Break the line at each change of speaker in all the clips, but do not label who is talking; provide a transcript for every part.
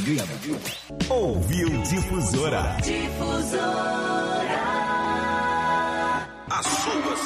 Ouviu Difusora.
Difusora.
As suas.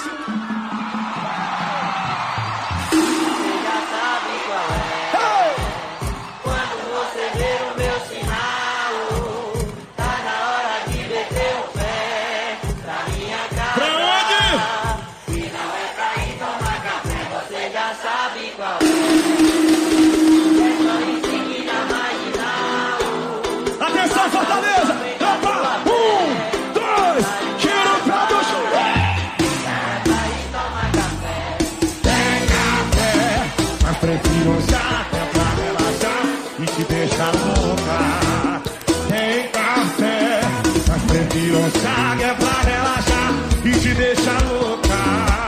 Você já sabe qual é. Quando você ver o meu sinal, tá na hora de meter o pé pra minha casa.
Pra onde?
E não é pra ir tomar café, você já sabe qual é. É só ir seguir na marginal.
Atenção, Fortaleza! Opa! 1, 2, tira o pé do chão!
É pra ir tomar café.
Tem café, mas prefiro já que é pra relaxar e te deixar louca. Tem café, mas prefiro já que é pra relaxar e te deixar louca.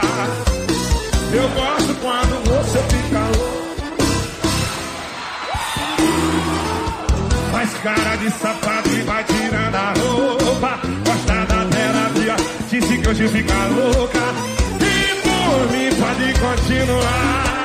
Eu gosto quando você fica louca. Faz cara de sapato e vai tirando a roupa. Gosta da terapia, disse que hoje fica louca. E por mim pode continuar.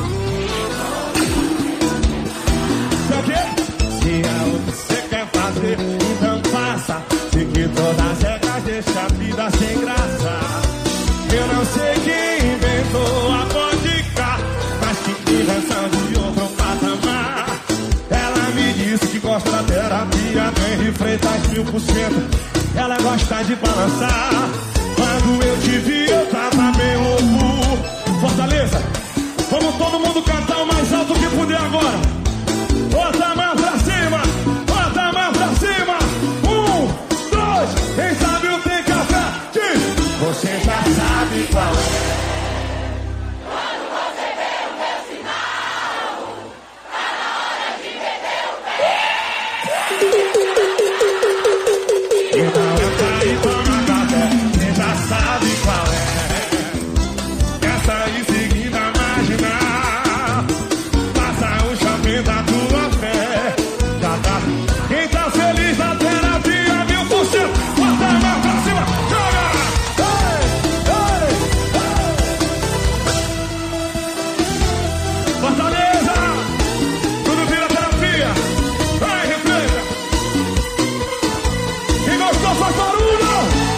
Sabe o quê? Se é o que você quer fazer, então faça. Sei que todas as regras deixam a vida sem graça. Eu não sei quem inventou a vodka, mas que invenção de outro patamar. Ela me disse que gosta da terapia, tem Freitas 1000%. Ela gosta de balançar. Quando eu te vi, eu tava bem louco. Fortaleza, vamos todo mundo cantar o mais alto que puder agora. Bota a mão pra cima, bota a mão pra cima. 1, 2, quem sabe o tem café? Diz. Você já sabe qual é.
Quando você vê o meu sinal, tá na hora de meter o pé.
E não é pra ir tomar café, você já sabe qual é. Quer sair seguindo a marginal, passa o shopping da tua fé. Já tá. Quem tá feliz na terapia, 1000%. Bota a mão pra cima, joga! Fortaleza! Tudo vira terapia! Vai, refrega! Quem gostou faz barulho!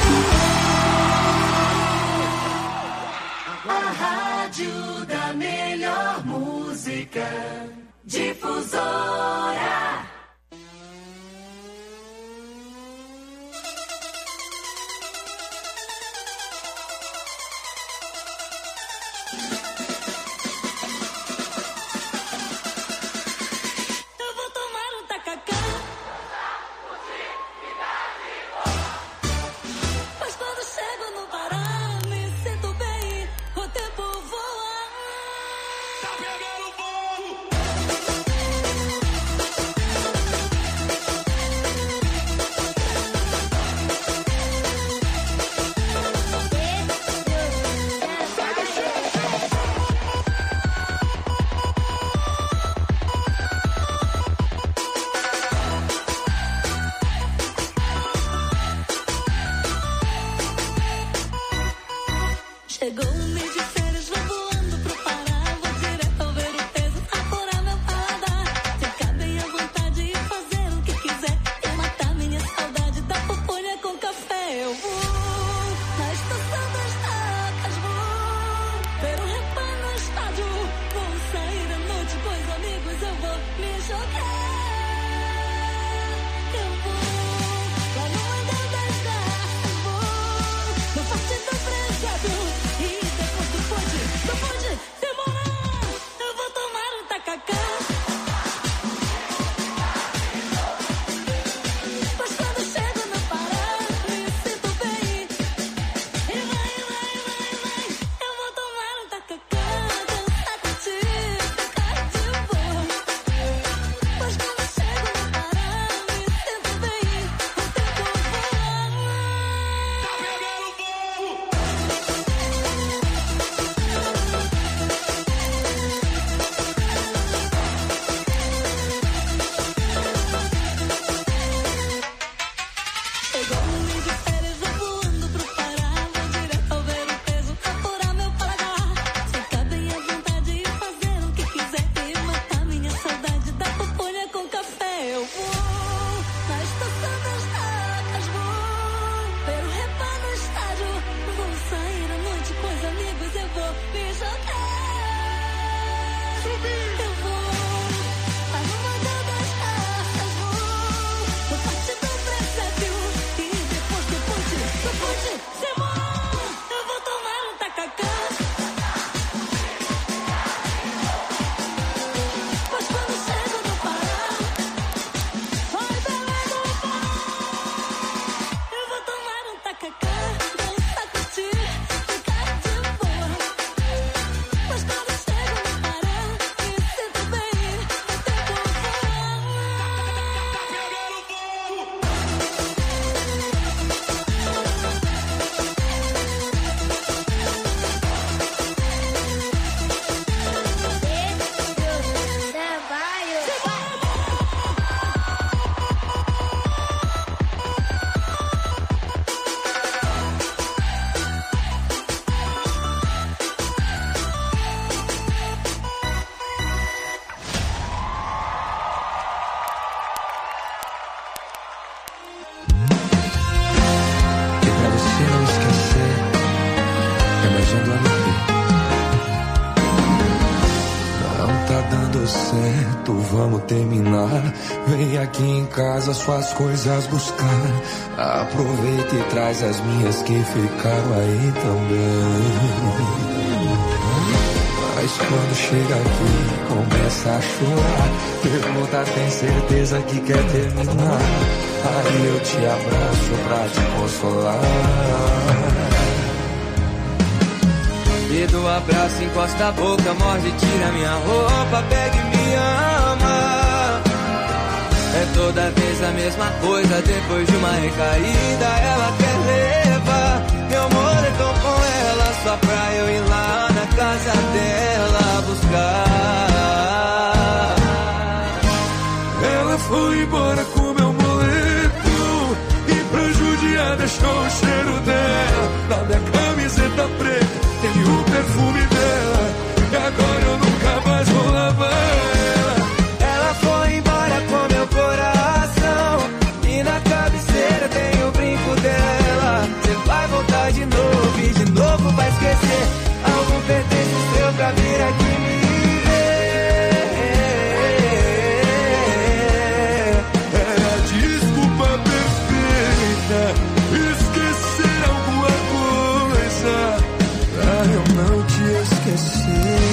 A rádio da melhor música. Difusora.
Eu vou tomar um tacacá. Mas quando chego no Pará, me sinto bem, o tempo voa.
Tá pegando fogo!
Chegou o mês de férias, vou voando pro Pará. Vou direto ao ver o peso, apurar meu paladar. Ficar bem à vontade e fazer o que quiser. E matar minha saudade da pupunha com café. Eu vou na estação das tacas, vou ver o reparo no estádio. Vou sair à noite com os amigos, eu vou me jogar. Eu vou lá no Angar das Garças, vou no Forte do Prezado. E
beijando a alegria. Não tá dando certo, vamos terminar. Vem aqui em casa suas coisas buscar. Aproveita e traz as minhas que ficaram aí também. Mas quando chega aqui, começa a chorar. Pergunta, tem certeza que quer terminar? Aí eu te abraço pra te consolar.
E do abraço encosta a boca, morde, tira minha roupa, pega e me ama. É toda vez a mesma coisa, depois de uma recaída ela quer levar meu moletom com ela, só pra eu ir lá na casa dela buscar.
Ela foi embora com meu moletom e pra judiar deixou o cheiro dela na minha camiseta preta. Tem o perfume dela e agora eu nunca mais vou lavar ela.
Ela foi embora com meu coração e na cabeceira tem o brinco dela. Você vai voltar de novo e de novo vai esquecer. Algum pertence seu pra vir aqui me ver.
É a desculpa perfeita, esquecer alguma coisa pra eu não te esquecer.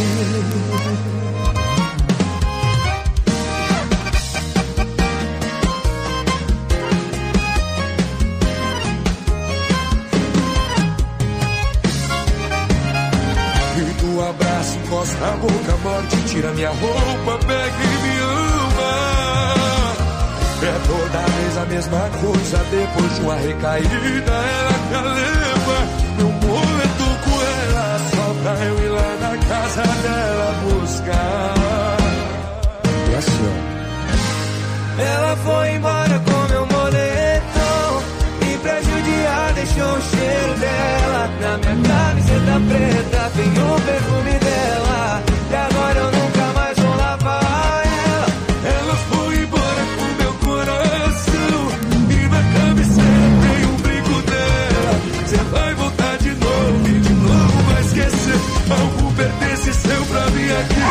E do abraço encosta a boca, morte, tira minha roupa, pega e me ama. É toda vez a mesma coisa, depois de uma recaída ela quer levar meu moletom com ela, só pra eu ir lá na casa dela buscar. E assim, ó.
Ela foi embora com meu moletom e pra judiar deixou o cheiro dela na minha camiseta preta, tem o perfume dela e agora eu nunca mais vou lavar ela.
Ela foi embora com meu coração e na cabeceira tem um brinco dela. Você vai voltar de novo e de novo vai esquecer. Algo pertence seu pra mim aqui.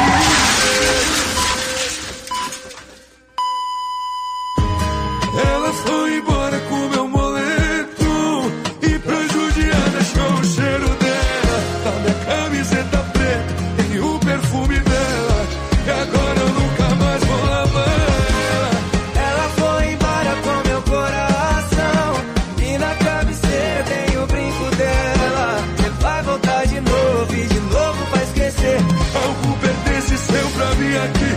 Ela foi embora com meu moletom e pra judiar deixou o cheiro dela na minha camiseta preta, tem o perfume dela e agora eu nunca mais vou lavar ela.
Ela foi embora com meu coração e na cabeceira tem o brinco dela. Você vai voltar de novo e de novo vai esquecer.
Algo pertence seu pra mim aqui.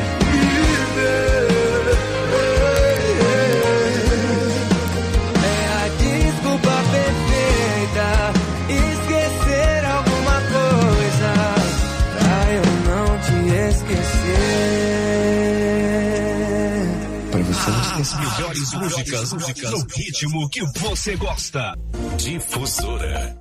É a desculpa perfeita, esquecer alguma coisa pra eu não te esquecer.
Pra você não esquecer.
Melhores músicas no ritmo que você gosta. Difusora.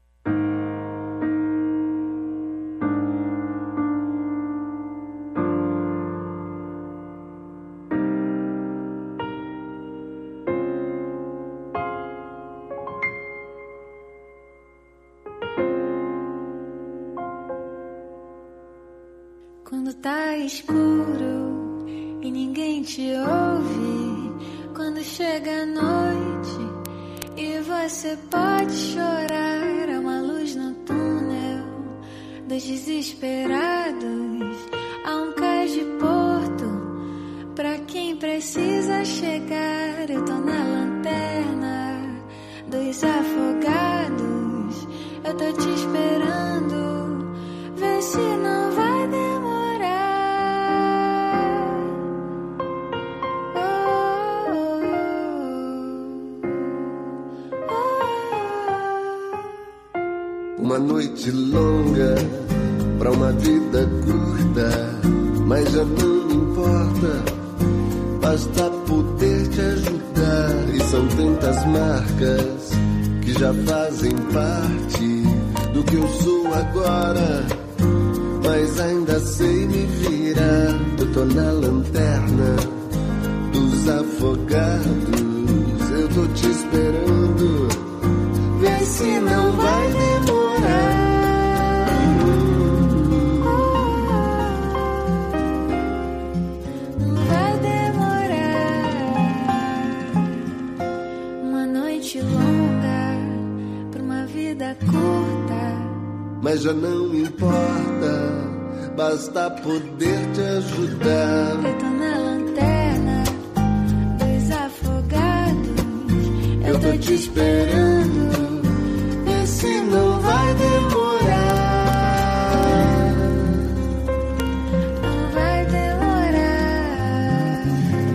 Quando tá escuro e ninguém te ouve, quando chega a noite e você pode chorar, há uma luz no túnel dos desesperados, há um cais de porto pra quem precisa chegar. Eu tô na lanterna dos afogados, eu tô te esperando, vê se não vai demorar.
Uma noite longa pra uma vida curta, mas já não importa, basta poder te ajudar. E são tantas marcas que já fazem parte do que eu sou agora, mas ainda sei me virar. Eu tô na lanterna dos afogados, eu tô te esperando, vê se não vai demorar.
vida curta,
mas já não importa, basta poder te ajudar.
eu tô na lanterna dos afogados, eu tô te esperando, vê se não vai demorar. Não vai demorar.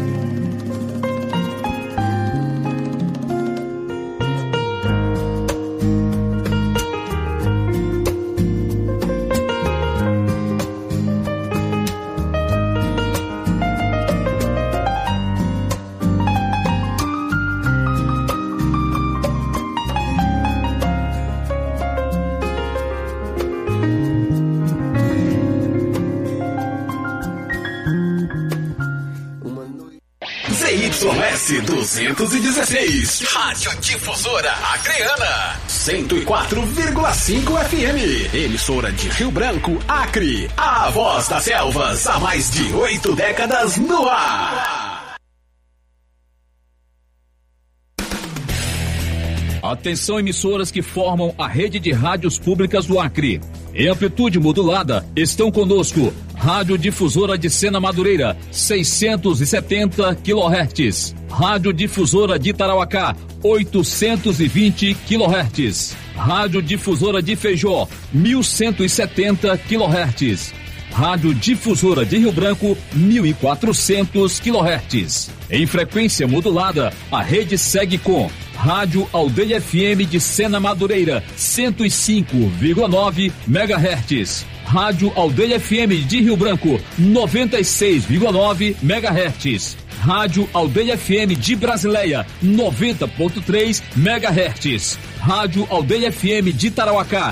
ZYS 216, Rádio Difusora Acreana, 104,5 FM, emissora de Rio Branco, Acre, a voz das selvas, há mais de 8 décadas no ar.
Atenção, emissoras que formam a rede de rádios públicas do Acre. Em amplitude modulada, estão conosco Rádio Difusora de Sena Madureira, 670 kHz. Rádio Difusora de Tarauacá, 820 kHz. Rádio Difusora de Feijó, 1170 kHz. Rádio Difusora de Rio Branco, 1400 kHz. Em frequência modulada, a rede segue com Rádio Aldeia FM de Sena Madureira, 105,9 MHz. Rádio Aldeia FM de Rio Branco, 96,9 MHz. Rádio Aldeia FM de Brasileia, 90,3 MHz. Rádio Aldeia FM de Tarauacá,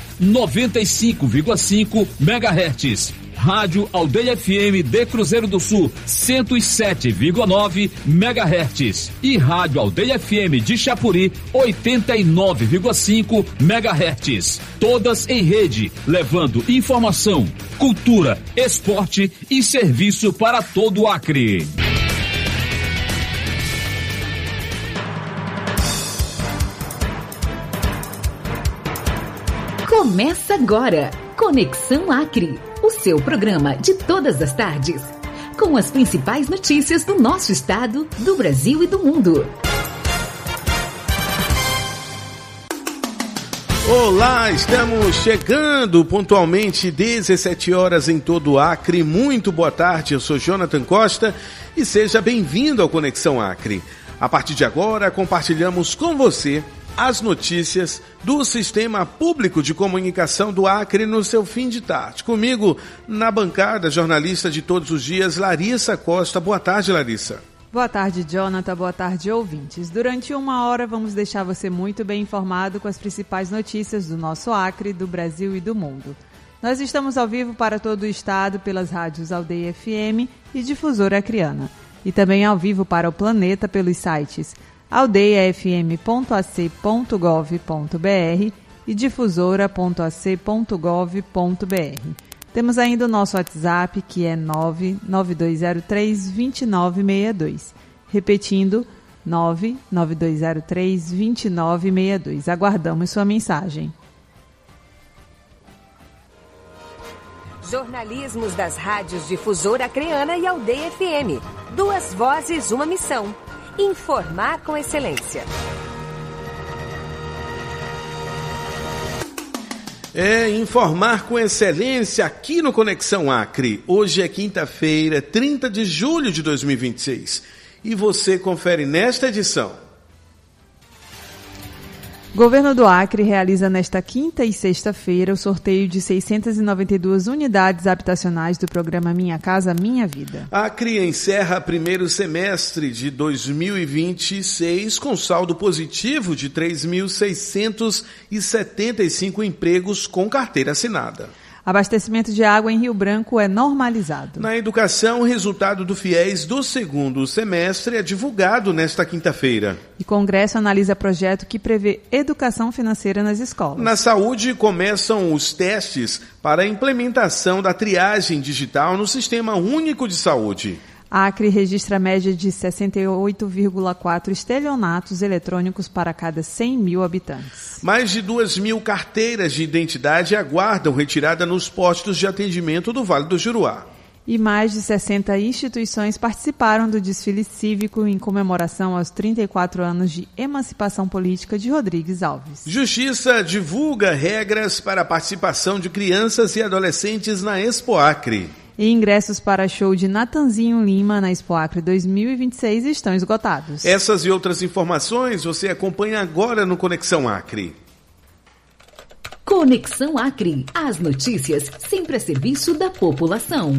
95,5 MHz. Rádio Aldeia FM de Cruzeiro do Sul, 107,9 MHz. E Rádio Aldeia FM de Chapuri, 89,5 MHz. Todas em rede, levando informação, cultura, esporte e serviço para todo o Acre.
Começa agora, Conexão Acre, o seu programa de todas as tardes, com as principais notícias do nosso estado, do Brasil e do mundo.
Olá, estamos chegando pontualmente 17 horas em todo o Acre. Muito boa tarde, eu sou Jonathan Costa e seja bem-vindo ao Conexão Acre. A partir de agora, compartilhamos com você as notícias do Sistema Público de Comunicação do Acre no seu fim de tarde. Comigo, na bancada, jornalista de todos os dias, Larissa Costa. Boa tarde, Larissa.
Boa tarde, Jonathan. Boa tarde, ouvintes. Durante uma hora, vamos deixar você muito bem informado com as principais notícias do nosso Acre, do Brasil e do mundo. Nós estamos ao vivo para todo o estado pelas rádios Aldeia FM e Difusora Acreana. E também ao vivo para o planeta pelos sites aldeiafm.ac.gov.br e difusora.ac.gov.br. Temos ainda o nosso WhatsApp, que é 99203-2962. Repetindo, 99203-2962. Aguardamos sua mensagem.
Jornalismos das rádios Difusora Acreana e Aldeia FM. 2 vozes, uma missão. Informar com excelência.
Informar com excelência aqui no Conexão Acre. Hoje é quinta-feira, 30 de julho de 2026. E você confere nesta edição.
Governo do Acre realiza nesta quinta e sexta-feira o sorteio de 692 unidades habitacionais do programa Minha Casa Minha Vida.
Acre encerra primeiro semestre de 2026 com saldo positivo de 3.675 empregos com carteira assinada.
Abastecimento de água em Rio Branco é normalizado.
Na educação, o resultado do FIES do segundo semestre é divulgado nesta quinta-feira.
E Congresso analisa projeto que prevê educação financeira nas escolas.
Na saúde, começam os testes para a implementação da triagem digital no Sistema Único de Saúde.
A Acre registra a média de 68,4 estelionatos eletrônicos para cada 100 mil habitantes.
Mais de 2.000 carteiras de identidade aguardam retirada nos postos de atendimento do Vale do Juruá.
E mais de 60 instituições participaram do desfile cívico em comemoração aos 34 anos de emancipação política de Rodrigues Alves.
Justiça divulga regras para a participação de crianças e adolescentes na Expo Acre.
E ingressos para show de Natanzinho Lima na Expo Acre 2026 estão esgotados.
Essas e outras informações você acompanha agora no Conexão Acre.
Conexão Acre. As notícias sempre a serviço da população.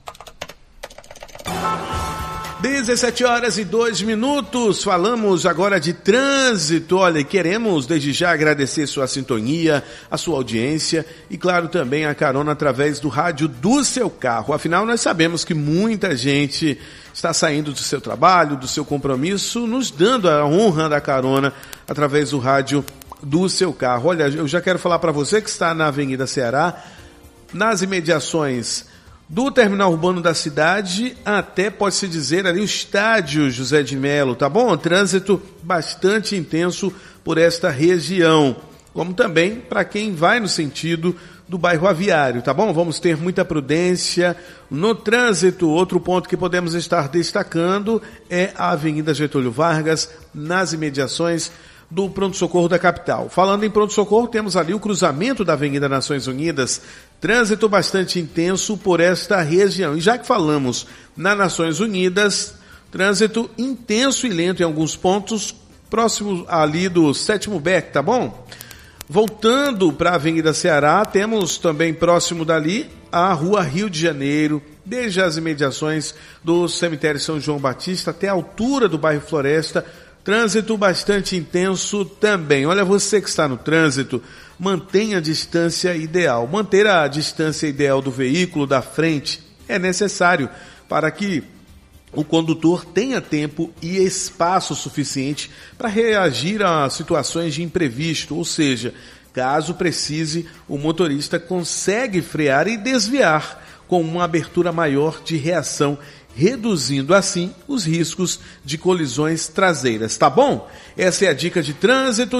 17h02. Falamos agora de trânsito. Olha, queremos desde já agradecer sua sintonia, a sua audiência e, claro, também a carona através do rádio do seu carro. Afinal, nós sabemos que muita gente está saindo do seu trabalho, do seu compromisso, nos dando a honra da carona através do rádio do seu carro. Olha, eu já quero falar para você que está na Avenida Ceará, nas imediações do terminal urbano da cidade, até pode-se dizer ali o estádio José de Melo, tá bom? Trânsito bastante intenso por esta região, como também para quem vai no sentido do bairro Aviário, tá bom? Vamos ter muita prudência no trânsito. Outro ponto que podemos estar destacando é a Avenida Getúlio Vargas, nas imediações do pronto-socorro da capital. Falando em pronto-socorro, temos ali o cruzamento da Avenida Nações Unidas, trânsito bastante intenso por esta região. E já que falamos na Nações Unidas, trânsito intenso e lento em alguns pontos, próximo ali do 7º BEC, tá bom? Voltando para a Avenida Ceará, temos também próximo dali a Rua Rio de Janeiro, desde as imediações do cemitério São João Batista até a altura do bairro Floresta, trânsito bastante intenso também. Olha, você que está no trânsito, mantenha a distância ideal. Manter a distância ideal do veículo da frente é necessário para que o condutor tenha tempo e espaço suficiente para reagir a situações de imprevisto, ou seja, caso precise, o motorista consegue frear e desviar com uma abertura maior de reação, reduzindo assim os riscos de colisões traseiras, tá bom? Essa é a dica de trânsito,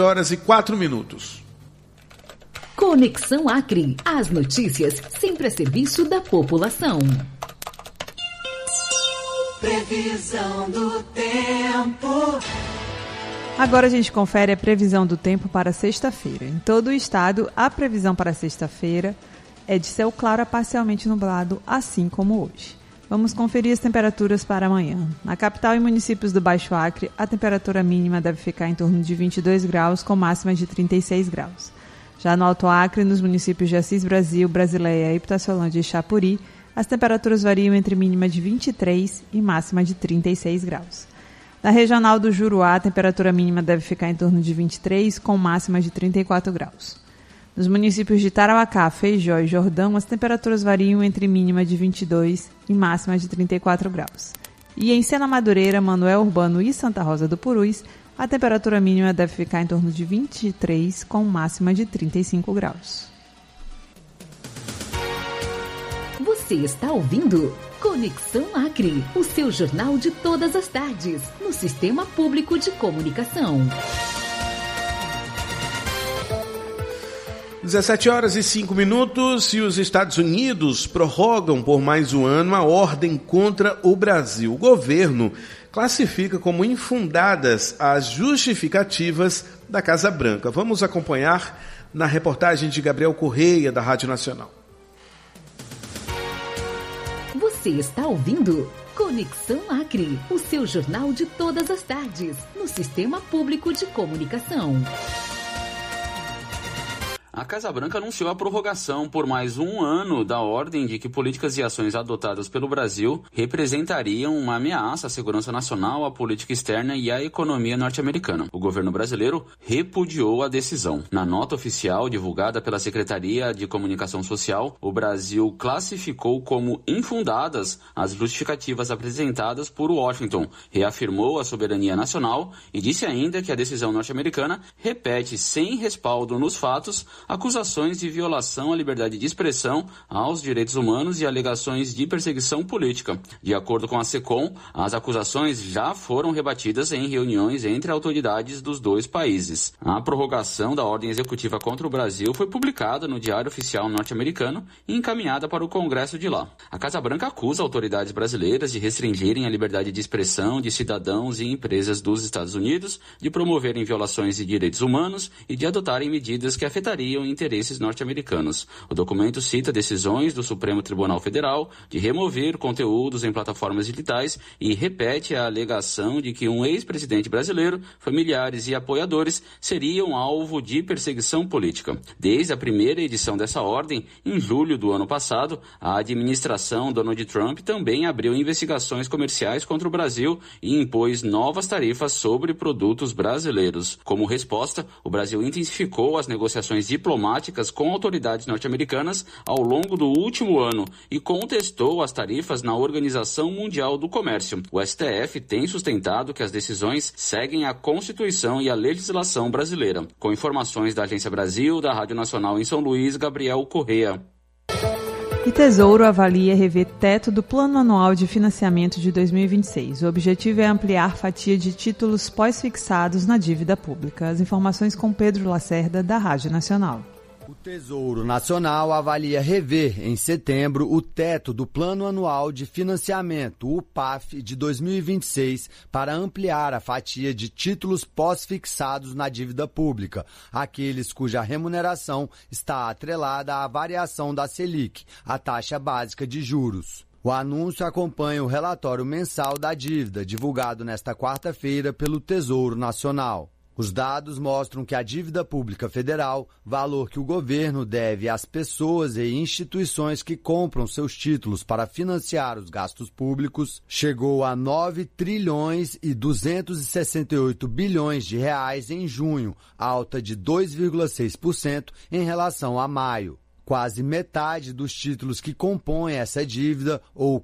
17h04.
Conexão Acre. As notícias sempre a serviço da população.
Previsão do tempo.
Agora a gente confere a previsão do tempo para sexta-feira. Em todo o estado, a previsão para sexta-feira é de céu claro a parcialmente nublado, assim como hoje. Vamos conferir as temperaturas para amanhã. Na capital e municípios do Baixo Acre, a temperatura mínima deve ficar em torno de 22 graus, com máxima de 36 graus. Já no Alto Acre, nos municípios de Assis Brasil, Brasileia, Ipitaciolândia e Chapuri, as temperaturas variam entre mínima de 23 e máxima de 36 graus. Na regional do Juruá, a temperatura mínima deve ficar em torno de 23, com máxima de 34 graus. Nos municípios de Tarauacá, Feijó e Jordão, as temperaturas variam entre mínima de 22 e máxima de 34 graus. E em Sena Madureira, Manoel Urbano e Santa Rosa do Purus, a temperatura mínima deve ficar em torno de 23, com máxima de 35 graus.
Você está ouvindo Conexão Acre, o seu jornal de todas as tardes, no Sistema Público de Comunicação.
17h05 e os Estados Unidos prorrogam por mais um ano a ordem contra o Brasil. O governo classifica como infundadas as justificativas da Casa Branca. Vamos acompanhar na reportagem de Gabriel Correia, da Rádio Nacional.
Você está ouvindo Conexão Acre, o seu jornal de todas as tardes, no Sistema Público de Comunicação.
A Casa Branca anunciou a prorrogação por mais um ano da ordem de que políticas e ações adotadas pelo Brasil representariam uma ameaça à segurança nacional, à política externa e à economia norte-americana. O governo brasileiro repudiou a decisão. Na nota oficial divulgada pela Secretaria de Comunicação Social, o Brasil classificou como infundadas as justificativas apresentadas por Washington, reafirmou a soberania nacional e disse ainda que a decisão norte-americana repete sem respaldo nos fatos acusações de violação à liberdade de expressão, aos direitos humanos e alegações de perseguição política. De acordo com a SECOM, as acusações já foram rebatidas em reuniões entre autoridades dos dois países. A prorrogação da ordem executiva contra o Brasil foi publicada no Diário Oficial norte-americano e encaminhada para o Congresso de lá. A Casa Branca acusa autoridades brasileiras de restringirem a liberdade de expressão de cidadãos e empresas dos Estados Unidos, de promoverem violações de direitos humanos e de adotarem medidas que afetariam interesses norte-americanos. O documento cita decisões do Supremo Tribunal Federal de remover conteúdos em plataformas digitais e repete a alegação de que um ex-presidente brasileiro, familiares e apoiadores seriam alvo de perseguição política. Desde a primeira edição dessa ordem, em julho do ano passado, a administração Donald Trump também abriu investigações comerciais contra o Brasil e impôs novas tarifas sobre produtos brasileiros. Como resposta, o Brasil intensificou as negociações diplomáticas com autoridades norte-americanas ao longo do último ano e contestou as tarifas na Organização Mundial do Comércio. O STF tem sustentado que as decisões seguem a Constituição e a legislação brasileira. Com informações da Agência Brasil, da Rádio Nacional em São Luís, Gabriel Correa.
E Tesouro avalia rever teto do Plano Anual de Financiamento de 2026. O objetivo é ampliar fatia de títulos pós-fixados na dívida pública. As informações com Pedro Lacerda, da Rádio Nacional.
O Tesouro Nacional avalia rever em setembro o teto do Plano Anual de Financiamento, o PAF, de 2026 para ampliar a fatia de títulos pós-fixados na dívida pública, aqueles cuja remuneração está atrelada à variação da Selic, a taxa básica de juros. O anúncio acompanha o relatório mensal da dívida, divulgado nesta quarta-feira pelo Tesouro Nacional. Os dados mostram que a dívida pública federal, valor que o governo deve às pessoas e instituições que compram seus títulos para financiar os gastos públicos, chegou a 9 trilhões e 268 bilhões de reais em junho, alta de 2,6% em relação a maio. Quase metade dos títulos que compõem essa dívida, ou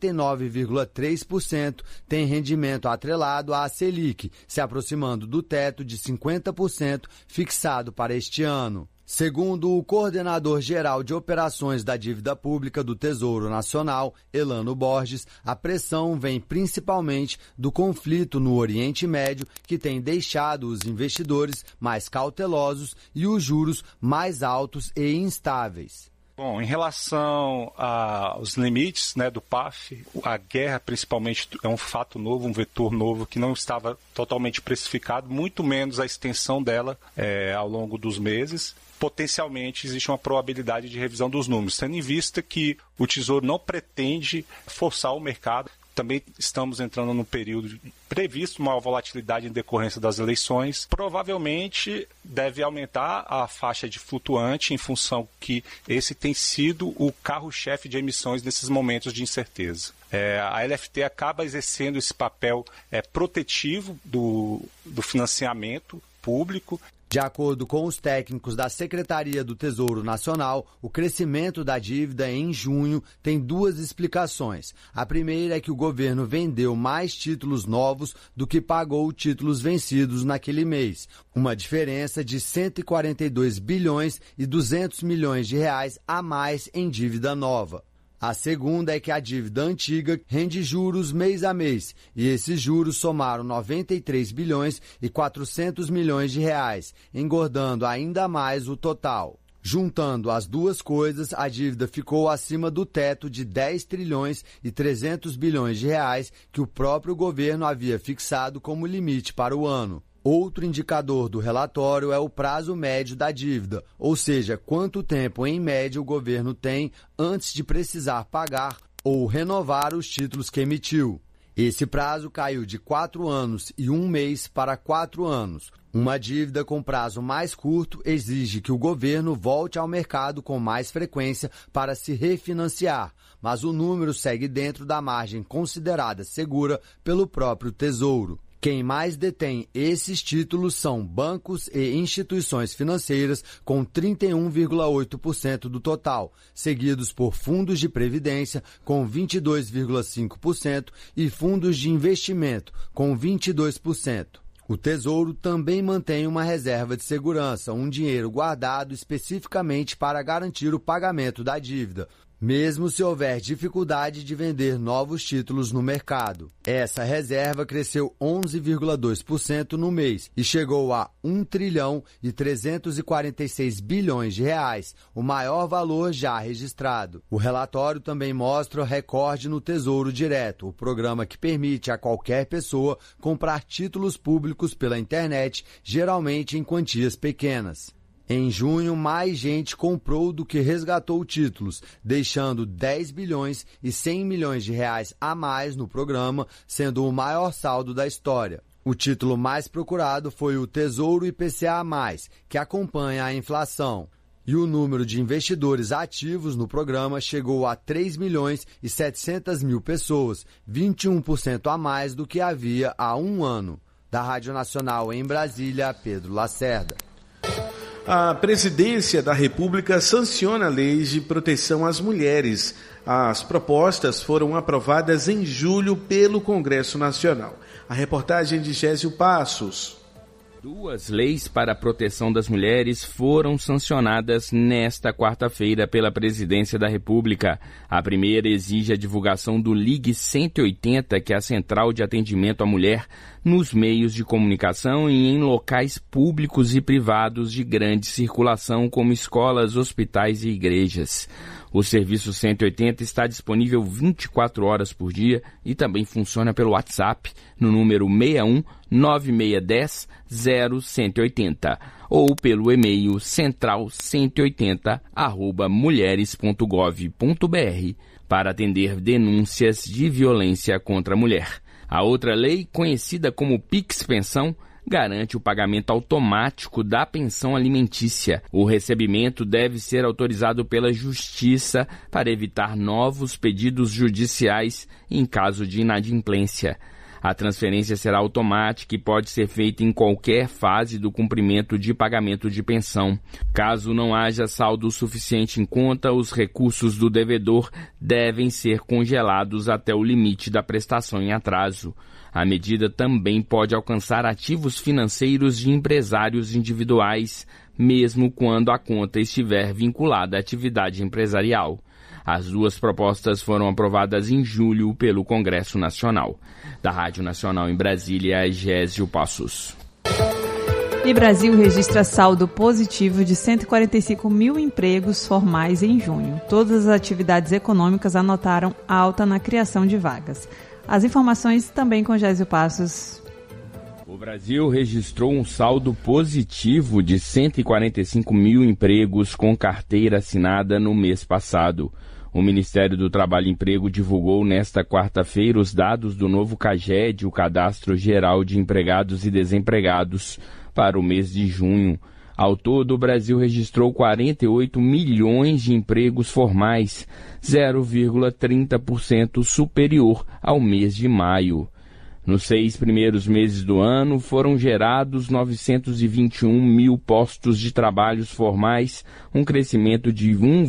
49,3%, tem rendimento atrelado à Selic, se aproximando do teto de 50% fixado para este ano. Segundo o coordenador geral de operações da dívida pública do Tesouro Nacional, Elano Borges, a pressão vem principalmente do conflito no Oriente Médio, que tem deixado os investidores mais cautelosos e os juros mais altos e instáveis.
Bom, em relação aos limites, do PAF, a guerra principalmente é um fato novo, um vetor novo que não estava totalmente precificado, muito menos a extensão dela ao longo dos meses. Potencialmente existe uma probabilidade de revisão dos números, tendo em vista que o Tesouro não pretende forçar o mercado. Também estamos entrando num período previsto uma volatilidade em decorrência das eleições. Provavelmente deve aumentar a faixa de flutuante em função que esse tem sido o carro-chefe de emissões nesses momentos de incerteza. A LFT acaba exercendo esse papel protetivo do financiamento público.
De acordo com os técnicos da Secretaria do Tesouro Nacional, o crescimento da dívida em junho tem duas explicações. A primeira é que o governo vendeu mais títulos novos do que pagou títulos vencidos naquele mês, uma diferença de 142 bilhões e 200 milhões de reais a mais em dívida nova. A segunda é que a dívida antiga rende juros mês a mês, e esses juros somaram 93 bilhões e 400 milhões de reais, engordando ainda mais o total. Juntando as duas coisas, a dívida ficou acima do teto de 10 trilhões e 300 bilhões de reais que o próprio governo havia fixado como limite para o ano. Outro indicador do relatório é o prazo médio da dívida, ou seja, quanto tempo em média o governo tem antes de precisar pagar ou renovar os títulos que emitiu. Esse prazo caiu de 4 anos e 1 mês para 4 anos. Uma dívida com prazo mais curto exige que o governo volte ao mercado com mais frequência para se refinanciar, mas o número segue dentro da margem considerada segura pelo próprio Tesouro. Quem mais detém esses títulos são bancos e instituições financeiras, com 31,8% do total, seguidos por fundos de previdência, com 22,5%, e fundos de investimento, com 22%. O Tesouro também mantém uma reserva de segurança, um dinheiro guardado especificamente para garantir o pagamento da dívida, mesmo se houver dificuldade de vender novos títulos no mercado. Essa reserva cresceu 11,2% no mês e chegou a 1 trilhão e 346 bilhões de reais, o maior valor já registrado. O relatório também mostra o recorde no Tesouro Direto, o programa que permite a qualquer pessoa comprar títulos públicos pela internet, geralmente em quantias pequenas. Em junho, mais gente comprou do que resgatou títulos, deixando 10 bilhões e 100 milhões de reais a mais no programa, sendo o maior saldo da história. O título mais procurado foi o Tesouro IPCA+, que acompanha a inflação. E o número de investidores ativos no programa chegou a 3 milhões e 700 mil pessoas, 21% a mais do que havia há um ano. Da Rádio Nacional em Brasília, Pedro Lacerda.
A Presidência da República sanciona leis de proteção às mulheres. As propostas foram aprovadas em julho pelo Congresso Nacional. A reportagem de Gésio Passos.
2 leis para a proteção das mulheres foram sancionadas nesta quarta-feira pela Presidência da República. A primeira exige a divulgação do Ligue 180, que é a Central de Atendimento à Mulher, nos meios de comunicação e em locais públicos e privados de grande circulação, como escolas, hospitais e igrejas. O serviço 180 está disponível 24 horas por dia e também funciona pelo WhatsApp no número 61 9610 0180 ou pelo e-mail central180@mulheres.gov.br para atender denúncias de violência contra a mulher. A outra lei, conhecida como Pix Pensão, garante o pagamento automático da pensão alimentícia. O recebimento deve ser autorizado pela Justiça para evitar novos pedidos judiciais em caso de inadimplência. A transferência será automática e pode ser feita em qualquer fase do cumprimento de pagamento de pensão. Caso não haja saldo suficiente em conta, os recursos do devedor devem ser congelados até o limite da prestação em atraso. A medida também pode alcançar ativos financeiros de empresários individuais, mesmo quando a conta estiver vinculada à atividade empresarial. As 2 propostas foram aprovadas em julho pelo Congresso Nacional. Da Rádio Nacional em Brasília, Gésio Passos.
E Brasil registra saldo positivo de 145 mil empregos formais em junho. Todas as atividades econômicas anotaram alta na criação de vagas. As informações também com Gésio Passos.
O Brasil registrou um saldo positivo de 145 mil empregos com carteira assinada no mês passado. O Ministério do Trabalho e Emprego divulgou nesta quarta-feira os dados do novo CAGED, o Cadastro Geral de Empregados e Desempregados, para o mês de junho. Ao todo, o Brasil registrou 48 milhões de empregos formais, 0,30% superior ao mês de maio. Nos 6 primeiros meses do ano, foram gerados 921 mil postos de trabalhos formais, um crescimento de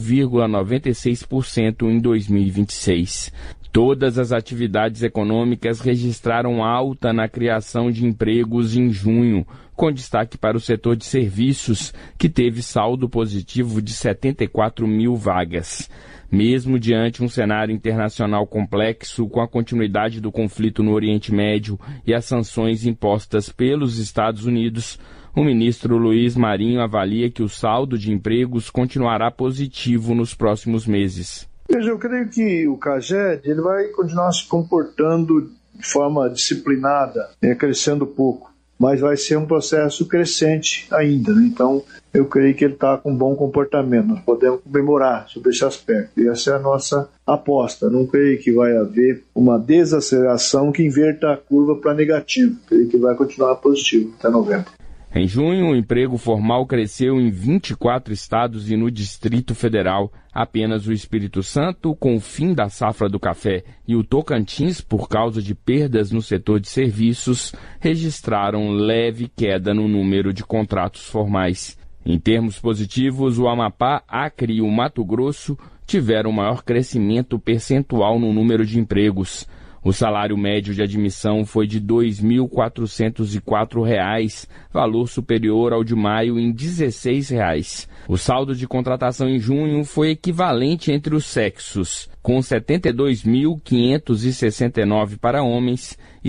1,96% em 2026. Todas as atividades econômicas registraram alta na criação de empregos em junho, com destaque para o setor de serviços, que teve saldo positivo de 74 mil vagas. Mesmo diante um cenário internacional complexo, com a continuidade do conflito no Oriente Médio e as sanções impostas pelos Estados Unidos, o ministro Luiz Marinho avalia que o saldo de empregos continuará positivo nos próximos meses.
Veja, eu creio que o CAGED ele vai continuar se comportando de forma disciplinada, crescendo pouco, mas vai ser um processo crescente ainda, né? Então, eu creio que ele está com bom comportamento. Nós podemos comemorar sobre esse aspecto. E essa é a nossa aposta. Não creio que vai haver uma desaceleração que inverta a curva para negativo. Creio que vai continuar positivo até novembro.
Em junho, o emprego formal cresceu em 24 estados e no Distrito Federal. Apenas o Espírito Santo, com o fim da safra do café, e o Tocantins, por causa de perdas no setor de serviços, registraram leve queda no número de contratos formais. Em termos positivos, o Amapá, Acre e o Mato Grosso tiveram maior crescimento percentual no número de empregos. O salário médio de admissão foi de R$ 2.404, valor superior ao de maio em R$ 16. O saldo de contratação em junho foi equivalente entre os sexos, com 72.569 para homens e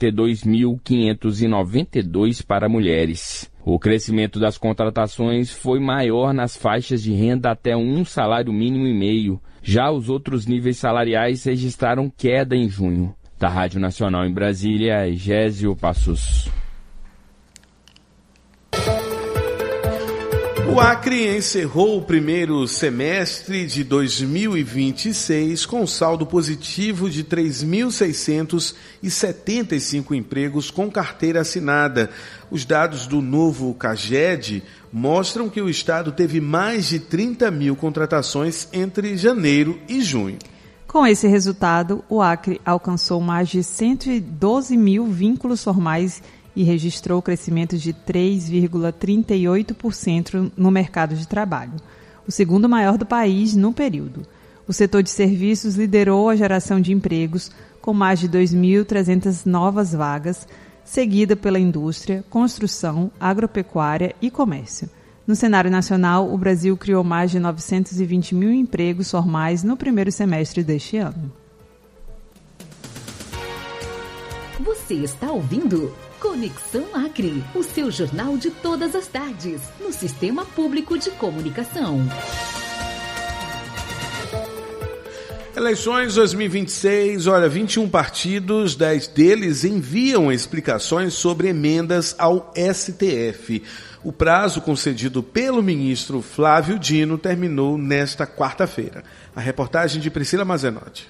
72.592 para mulheres. O crescimento das contratações foi maior nas faixas de renda até um salário mínimo e meio. Já os outros níveis salariais registraram queda em junho. Da Rádio Nacional em Brasília, Gésio Passos.
O Acre encerrou o primeiro semestre de 2026 com saldo positivo de 3.675 empregos com carteira assinada. Os dados do novo CAGED mostram que o estado teve mais de 30 mil contratações entre janeiro e junho.
Com esse resultado, o Acre alcançou mais de 112 mil vínculos formais e registrou crescimento de 3,38% no mercado de trabalho, o segundo maior do país no período. O setor de serviços liderou a geração de empregos, com mais de 2.300 novas vagas, seguida pela indústria, construção, agropecuária e comércio. No cenário nacional, o Brasil criou mais de 920 mil empregos formais no primeiro semestre deste ano.
Você está ouvindo Conexão Acre, o seu jornal de todas as tardes, no Sistema Público de Comunicação.
Eleições 2026, 21 partidos, 10 deles enviam explicações sobre emendas ao STF. O prazo concedido pelo ministro Flávio Dino terminou nesta quarta-feira. A reportagem de Priscila Mazenotti.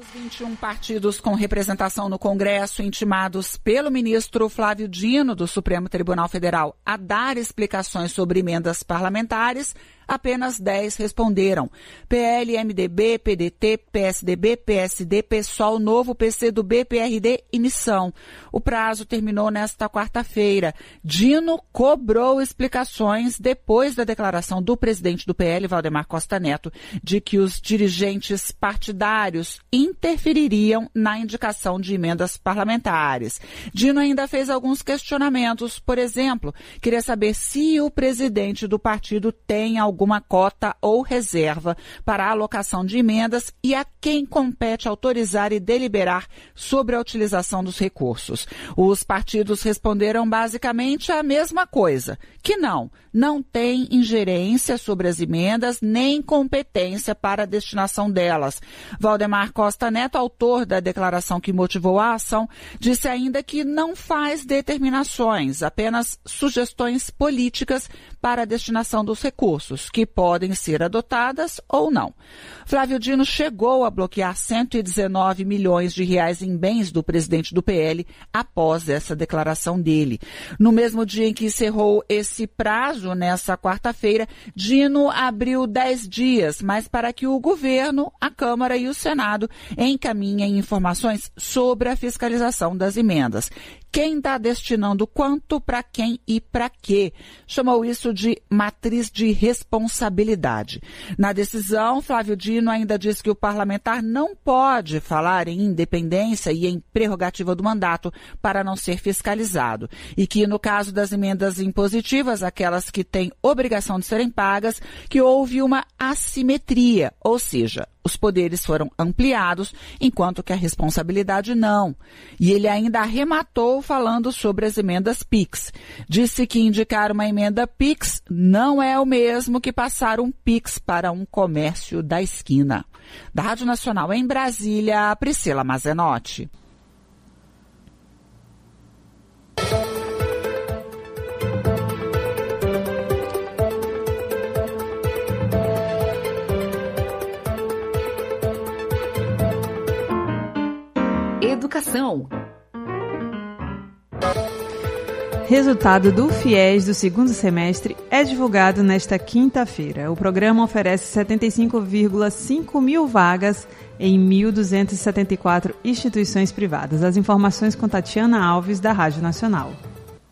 21 partidos com representação no Congresso intimados pelo ministro Flávio Dino do Supremo Tribunal Federal a dar explicações sobre emendas parlamentares, apenas 10 responderam. PL, MDB, PDT, PSDB, PSD, PSOL, Novo, PCdoB, PRD e Missão. O prazo terminou nesta quarta-feira. Dino cobrou explicações depois da declaração do presidente do PL, Valdemar Costa Neto, de que os dirigentes partidários interfeririam na indicação de emendas parlamentares. Dino ainda fez alguns questionamentos. Por exemplo, queria saber se o presidente do partido tem alguma cota ou reserva para a alocação de emendas e a quem compete autorizar e deliberar sobre a utilização dos recursos. Os partidos responderam basicamente a mesma coisa, que não tem ingerência sobre as emendas nem competência para a destinação delas. Valdemar Costa Neto, autor da declaração que motivou a ação, disse ainda que não faz determinações, apenas sugestões políticas para a destinação dos recursos, que podem ser adotadas ou não. Flávio Dino chegou a bloquear 119 milhões de reais em bens do presidente do PL após essa declaração dele. No mesmo dia em que encerrou esse prazo, nessa quarta-feira, Dino abriu 10 dias, mas para que o governo, a Câmara e o Senado encaminhem informações sobre a fiscalização das emendas. Quem está destinando quanto, para quem e para quê? Chamou isso de matriz de responsabilidade. Na decisão, Flávio Dino ainda diz que o parlamentar não pode falar em independência e em prerrogativa do mandato para não ser fiscalizado. E que, no caso das emendas impositivas, aquelas que têm obrigação de serem pagas, que houve uma assimetria, ou seja, os poderes foram ampliados, enquanto que a responsabilidade não. E ele ainda arrematou falando sobre as emendas PIX. Disse que indicar uma emenda PIX não é o mesmo que passar um PIX para um comércio da esquina. Da Rádio Nacional em Brasília, Priscila Mazenotti.
Educação.
Resultado do FIES do segundo semestre é divulgado nesta quinta-feira. O programa oferece 75,5 mil vagas em 1.274 instituições privadas. As informações com Tatiana Alves, da Rádio Nacional.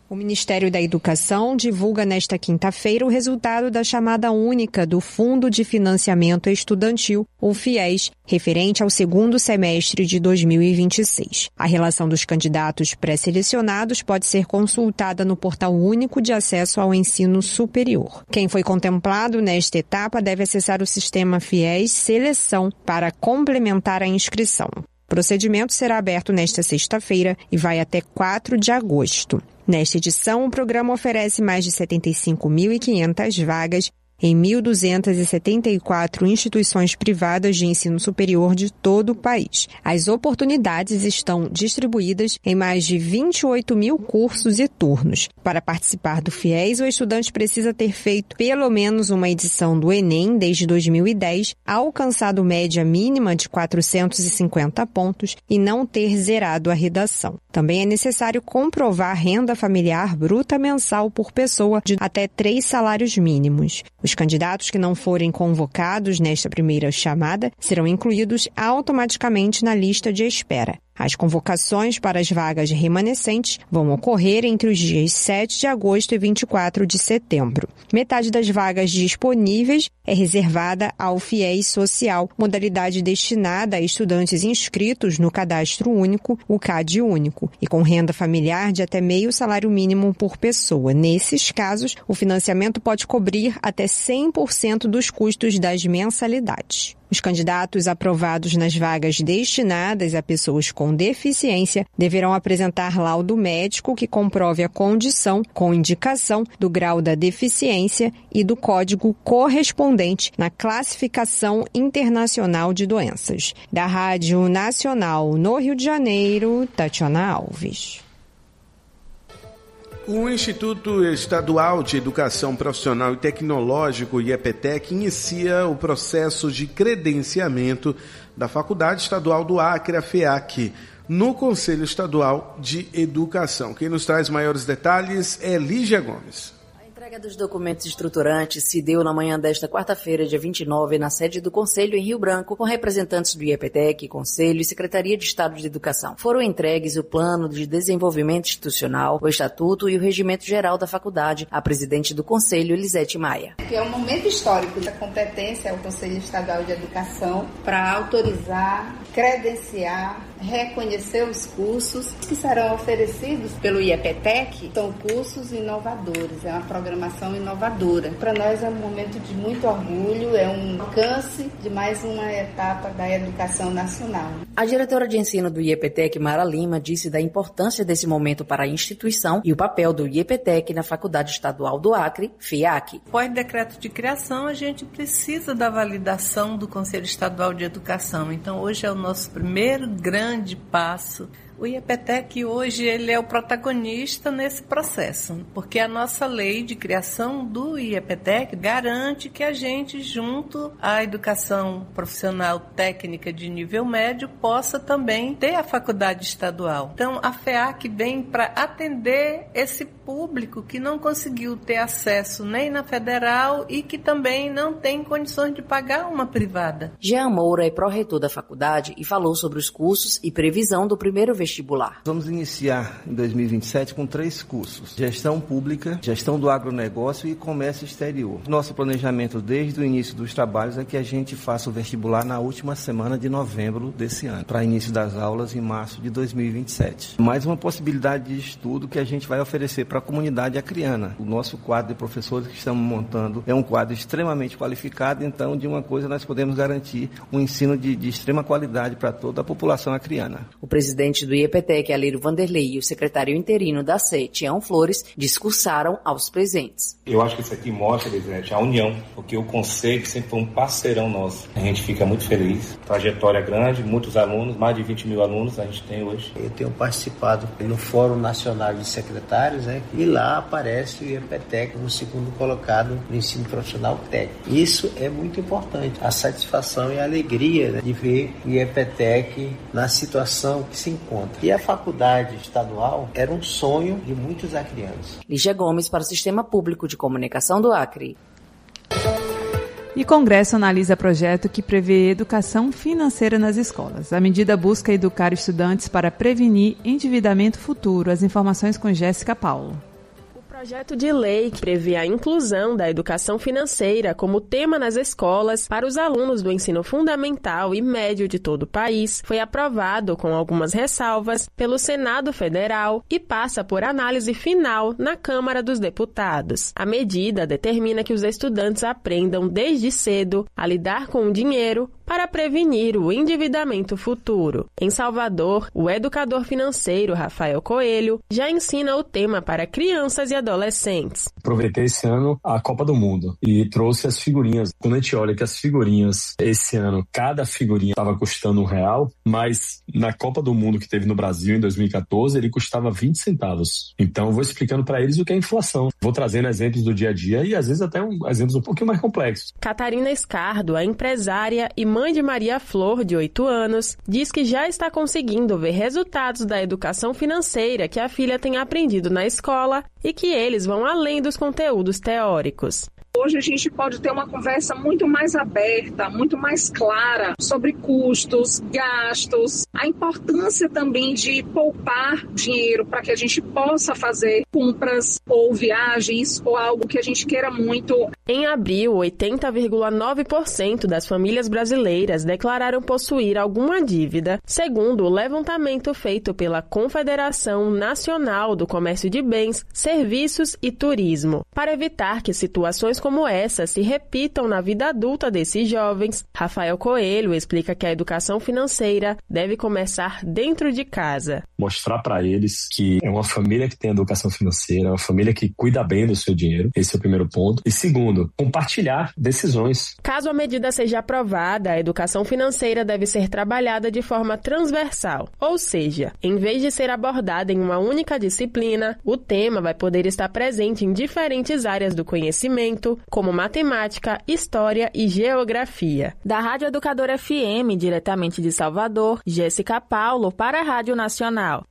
O Ministério da Educação divulga nesta quinta-feira o resultado da chamada única do Fundo de Financiamento Estudantil, o FIES, referente ao segundo semestre de 2026. A relação dos candidatos pré-selecionados pode ser consultada no Portal Único de Acesso ao Ensino Superior. Quem foi contemplado nesta etapa deve acessar o sistema FIES Seleção para complementar a inscrição. O procedimento será aberto nesta sexta-feira e vai até 4 de agosto. Nesta edição, o programa oferece mais de 75.500 vagas em 1.274 instituições privadas de ensino superior de todo o país. As oportunidades estão distribuídas em mais de 28 mil cursos e turnos. Para participar do FIES, o estudante precisa ter feito pelo menos uma edição do Enem desde 2010, alcançado média mínima de 450 pontos e não ter zerado a redação. Também é necessário comprovar renda familiar bruta mensal por pessoa de até 3 salários mínimos. Os candidatos que não forem convocados nesta primeira chamada serão incluídos automaticamente na lista de espera. As convocações para as vagas remanescentes vão ocorrer entre os dias 7 de agosto e 24 de setembro. Metade das vagas disponíveis é reservada ao FIES Social, modalidade destinada a estudantes inscritos no Cadastro Único, o CAD Único, e com renda familiar de até meio salário mínimo por pessoa. Nesses casos, o financiamento pode cobrir até 100% dos custos das mensalidades. Os candidatos aprovados nas vagas destinadas a pessoas com deficiência deverão apresentar laudo médico que comprove a condição com indicação do grau da deficiência e do código correspondente na Classificação Internacional de Doenças. Da Rádio Nacional no Rio de Janeiro, Tatiana Alves.
O Instituto Estadual de Educação Profissional e Tecnológico, IEPTEC, inicia o processo de credenciamento da Faculdade Estadual do Acre, a FEAC, no Conselho Estadual de Educação. Quem nos traz maiores detalhes é Lígia Gomes.
A entrega dos documentos estruturantes se deu na manhã desta quarta-feira, dia 29, na sede do Conselho em Rio Branco, com representantes do IEPTEC, Conselho e Secretaria de Estado de Educação. Foram entregues o Plano de Desenvolvimento Institucional, o Estatuto e o Regimento Geral da Faculdade, à presidente do Conselho, Elisete Maia.
Que é um momento histórico da competência ao Conselho Estadual de Educação para autorizar, credenciar, reconhecer os cursos que serão oferecidos pelo IEPTEC. São cursos inovadores, é uma programação inovadora. Para nós é um momento de muito orgulho, é um alcance de mais uma etapa da educação nacional.
A diretora de ensino do IEPTEC, Mara Lima, disse da importância desse momento para a instituição e o papel do IEPTEC na Faculdade Estadual do Acre, FIAC.
Após decreto de criação, a gente precisa da validação do Conselho Estadual de Educação. Então, hoje é o nosso primeiro grande passo. O IEPTEC hoje ele é o protagonista nesse processo, porque a nossa lei de criação do IEPTEC garante que a gente, junto à educação profissional técnica de nível médio, possa também ter a faculdade estadual. Então, a FEAC vem para atender esse público que não conseguiu ter acesso nem na federal e que também não tem condições de pagar uma privada.
Jean Moura é pró-reitor da faculdade e falou sobre os cursos e previsão do primeiro vestibular.
Vamos iniciar em 2027 com 3 cursos: Gestão Pública, Gestão do Agronegócio e Comércio Exterior. Nosso planejamento desde o início dos trabalhos é que a gente faça o vestibular na última semana de novembro desse ano, para início das aulas em março de 2027. Mais uma possibilidade de estudo que a gente vai oferecer para a comunidade acreana. O nosso quadro de professores que estamos montando é um quadro extremamente qualificado, então de uma coisa nós podemos garantir um ensino de extrema qualidade para toda a população acreana.
O presidente do IEPTEC, Alírio Vanderlei, e o secretário interino da CE, Tião Flores, discursaram aos presentes.
Eu acho que isso aqui mostra, presidente, a união, porque o Conselho sempre foi um parceirão nosso. A gente fica muito feliz. Trajetória grande, muitos alunos, mais de 20 mil alunos a gente tem hoje.
Eu tenho participado no Fórum Nacional de Secretários, e lá aparece o IEPTEC como segundo colocado no ensino profissional técnico. Isso é muito importante. A satisfação e a alegria de ver o IEPTEC na situação que se encontra. E a faculdade estadual era um sonho de muitos acreanos.
Lígia Gomes para o Sistema Público de Comunicação do Acre.
E Congresso analisa projeto que prevê educação financeira nas escolas. A medida busca educar estudantes para prevenir endividamento futuro. As informações com Jéssica Paulo.
Projeto de lei que prevê a inclusão da educação financeira como tema nas escolas para os alunos do ensino fundamental e médio de todo o país foi aprovado com algumas ressalvas pelo Senado Federal e passa por análise final na Câmara dos Deputados. A medida determina que os estudantes aprendam desde cedo a lidar com o dinheiro para prevenir o endividamento futuro. Em Salvador, o educador financeiro Rafael Coelho já ensina o tema para crianças e adolescentes.
Aproveitei esse ano a Copa do Mundo e trouxe as figurinhas. Quando a gente olha que as figurinhas, esse ano, cada figurinha estava custando R$1, mas na Copa do Mundo que teve no Brasil em 2014, ele custava 20 centavos. Então, eu vou explicando para eles o que é inflação. Vou trazendo exemplos do dia a dia e, às vezes, até exemplos um pouquinho mais complexos.
Catarina Escardo, a empresária e mãe de Maria Flor, de 8 anos, diz que já está conseguindo ver resultados da educação financeira que a filha tem aprendido na escola e que eles vão além dos conteúdos teóricos.
Hoje a gente pode ter uma conversa muito mais aberta, muito mais clara sobre custos, gastos, a importância também de poupar dinheiro para que a gente possa fazer compras ou viagens ou algo que a gente queira muito.
Em abril, 80,9% das famílias brasileiras declararam possuir alguma dívida, segundo o levantamento feito pela Confederação Nacional do Comércio de Bens, Serviços e Turismo. Para evitar que situações como essa se repitam na vida adulta desses jovens, Rafael Coelho explica que a educação financeira deve começar dentro de casa.
Mostrar para eles que é uma família que tem educação financeira, é uma família que cuida bem do seu dinheiro. Esse é o primeiro ponto. E segundo, compartilhar decisões.
Caso a medida seja aprovada, a educação financeira deve ser trabalhada de forma transversal. Ou seja, em vez de ser abordada em uma única disciplina, o tema vai poder estar presente em diferentes áreas do conhecimento, como matemática, história e geografia. Da Rádio Educadora FM, diretamente de Salvador, Jéssica Paulo para a Rádio Nacional.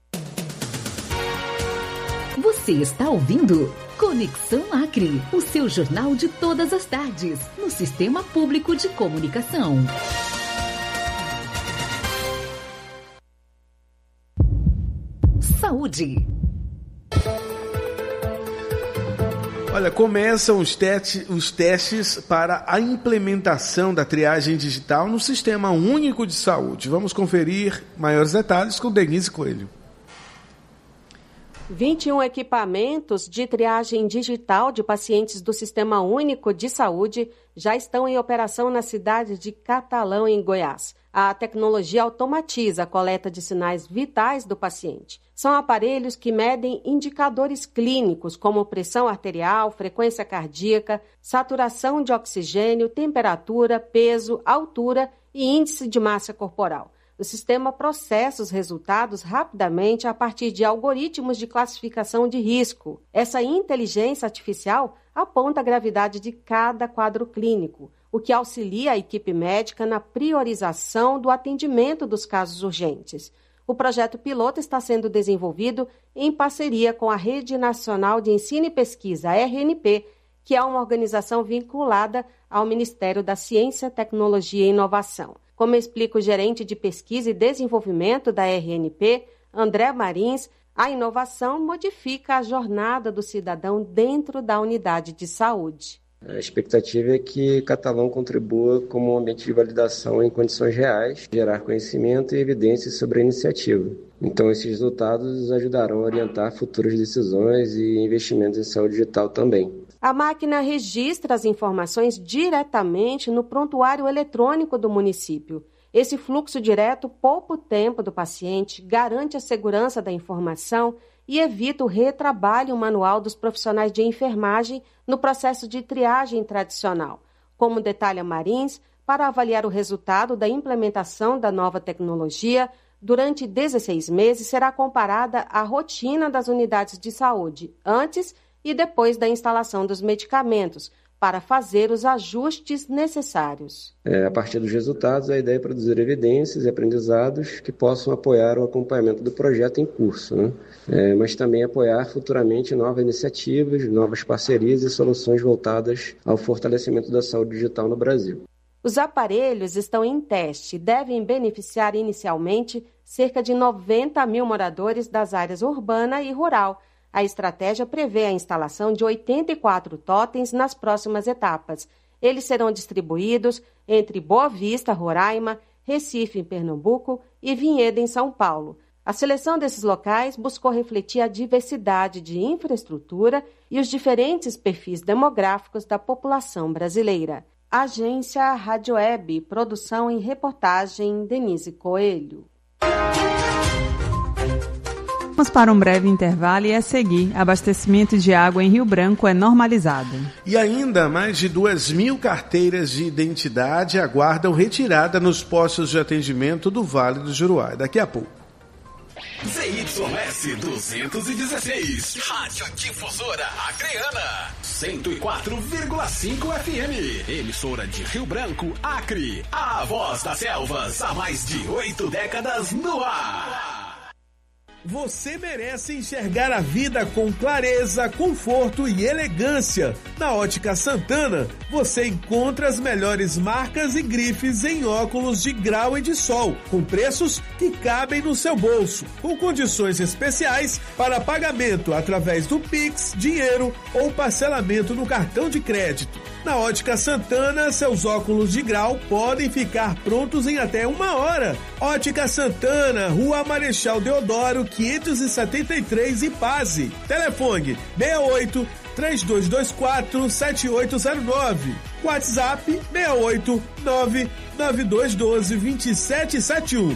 Você está ouvindo Conexão Acre, o seu jornal de todas as tardes, no Sistema Público de Comunicação. Saúde.
Olha, começam os testes para a implementação da triagem digital no Sistema Único de Saúde. Vamos conferir maiores detalhes com Denise Coelho.
21 equipamentos de triagem digital de pacientes do Sistema Único de Saúde já estão em operação na cidade de Catalão, em Goiás. A tecnologia automatiza a coleta de sinais vitais do paciente. São aparelhos que medem indicadores clínicos como pressão arterial, frequência cardíaca, saturação de oxigênio, temperatura, peso, altura e índice de massa corporal. O sistema processa os resultados rapidamente a partir de algoritmos de classificação de risco. Essa inteligência artificial aponta a gravidade de cada quadro clínico, o que auxilia a equipe médica na priorização do atendimento dos casos urgentes. O projeto piloto está sendo desenvolvido em parceria com a Rede Nacional de Ensino e Pesquisa, RNP, que é uma organização vinculada ao Ministério da Ciência, Tecnologia e Inovação. Como explica o gerente de pesquisa e desenvolvimento da RNP, André Marins, a inovação modifica a jornada do cidadão dentro da unidade de saúde.
A expectativa é que Catalão contribua como um ambiente de validação em condições reais, gerar conhecimento e evidências sobre a iniciativa. Então, esses resultados ajudarão a orientar futuras decisões e investimentos em saúde digital também.
A máquina registra as informações diretamente no prontuário eletrônico do município. Esse fluxo direto poupa o tempo do paciente, garante a segurança da informação e evita o retrabalho manual dos profissionais de enfermagem no processo de triagem tradicional. Como detalha Marins, para avaliar o resultado da implementação da nova tecnologia, durante 16 meses será comparada a rotina das unidades de saúde, antes e depois da instalação dos medicamentos, para fazer os ajustes necessários.
A partir dos resultados, a ideia é produzir evidências e aprendizados que possam apoiar o acompanhamento do projeto em curso, mas também apoiar futuramente novas iniciativas, novas parcerias e soluções voltadas ao fortalecimento da saúde digital no Brasil.
Os aparelhos estão em teste e devem beneficiar inicialmente cerca de 90 mil moradores das áreas urbana e rural. A estratégia prevê a instalação de 84 totens nas próximas etapas. Eles serão distribuídos entre Boa Vista, Roraima, Recife, em Pernambuco, e Vinhedo, em São Paulo. A seleção desses locais buscou refletir a diversidade de infraestrutura e os diferentes perfis demográficos da população brasileira. Agência Rádio Web, produção e reportagem Denise Coelho.
Vamos para um breve intervalo e a seguir, abastecimento de água em Rio Branco é normalizado.
E ainda mais de 2.000 carteiras de identidade aguardam retirada nos postos de atendimento do Vale do Juruá. Daqui a pouco.
ZYS 216, Rádio Difusora Acreana, 104,5 FM, emissora de Rio Branco, Acre, a voz das selvas, há mais de 8 décadas no ar.
Você merece enxergar a vida com clareza, conforto e elegância. Na Ótica Santana, você encontra as melhores marcas e grifes em óculos de grau e de sol, com preços que cabem no seu bolso, com condições especiais para pagamento através do Pix, dinheiro ou parcelamento no cartão de crédito. Na Ótica Santana, seus óculos de grau podem ficar prontos em até 1 hora. Ótica Santana, Rua Marechal Deodoro, 573, Ipase. Telefone 68 3224 7809. WhatsApp 68 99212 2771.